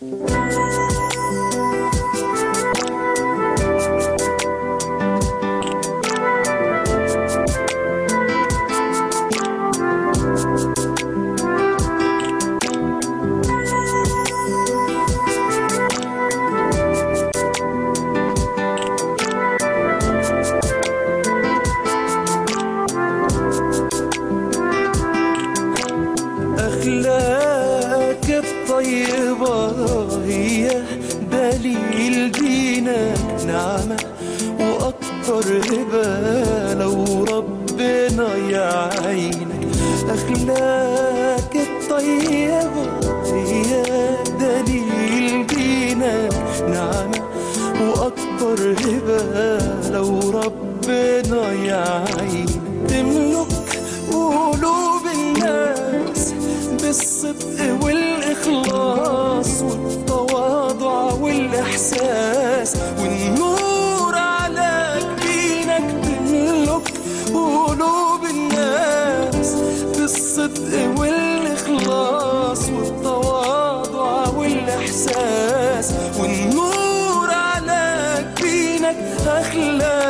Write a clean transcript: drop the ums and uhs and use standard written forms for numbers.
أخلاقك الطيبة هي دليل دينك نعمة وأكبر هبة لو ربنا يعينك. أخلاقك الطيبة هي دليل دينك نعمة وأكبر هبة لو ربنا يعينك. تملك قلوب الناس بالصدق والإخلاص والتواضع والإحساس والنور على جبينك. تملك قلوب الناس بالصدق والإخلاص والتواضع والإحساس والنور على جبينك. أخلاق